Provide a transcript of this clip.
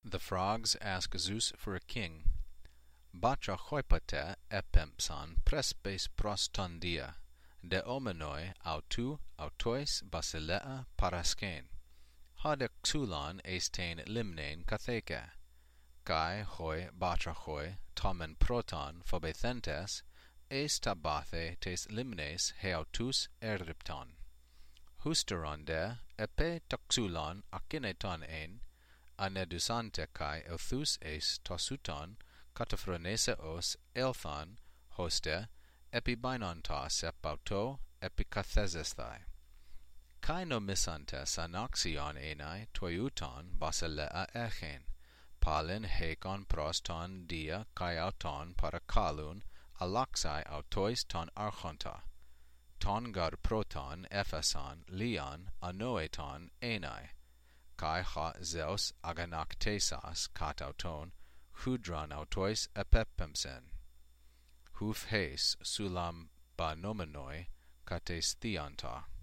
The frogs ask Zeus for a king. Batra choipate epempsan prespes prostondia, de omenoi autou autois basilea paraskein. Hode xulon eistain limnein katheke. Kai hoi batra hoi tomen proton phobethentes, eis tabathe tes limnes heautus eripton. Husteronde epe toxulon akineton ein, anedusante kai euthus eis tosuton kataphroneseos elthon hoste epibainontos epauto epikathesesthai. Kai nomisantes anoxion enai toiuton basilea echen, palin hekon proston dia kai auton parakalun alaxai autois ton archonta, ton gar proton ephason leon anoeton enai, kai ha zeus aganaktesas kat auton hudron autois epepemsen, huf heis sulam ba nomenoi kates theonta.